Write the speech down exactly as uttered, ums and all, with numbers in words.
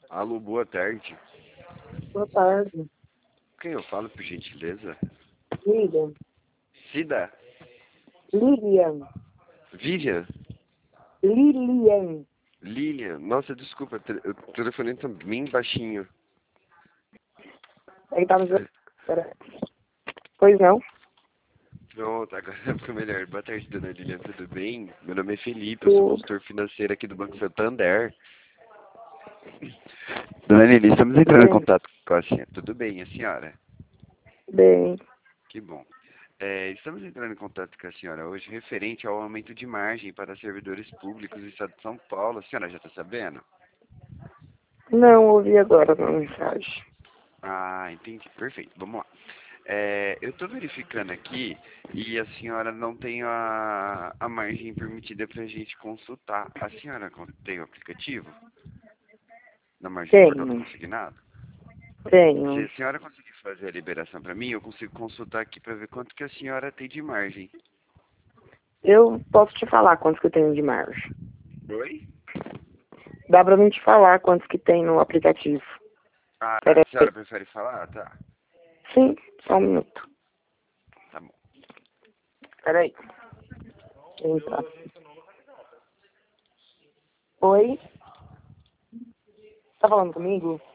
Alô, boa tarde. Boa tarde. Quem eu falo, por gentileza? Lilian. Cida? Lilian. Vivian? Lilian. Lilian? Nossa, desculpa, te- o telefone tá bem baixinho. Aí tá me... Pera. Pois não? Pronto, agora ficou melhor. Boa tarde, dona Lilian, tudo bem? Meu nome é Felipe, eu sou Tudo. consultor financeiro aqui do Banco Santander. Dona Lilian, estamos entrando em Bem. contato com a senhora. Tudo bem, a senhora? Bem. Que bom. É, estamos entrando em contato com a senhora hoje referente ao aumento de margem para servidores públicos do Estado de São Paulo. A senhora já está sabendo? Não ouvi agora a mensagem. Ah, entendi. Perfeito. Vamos lá. É, eu estou verificando aqui e a senhora não tem a, a margem permitida para a gente consultar. A senhora con- tem o aplicativo na margem do portal do Tenho. consignado? Se Tenho. a senhora conseguir fazer a liberação para mim, eu consigo consultar aqui para ver quanto que a senhora tem de margem. Eu posso te falar quantos que eu tenho de margem. Oi? Dá pra mim te falar quantos que tem no aplicativo. Ah, Pera a aí. senhora prefere falar? Tá, Sim, só um minuto. tá bom. Pera aí. Eita. Oi? Tá falando comigo?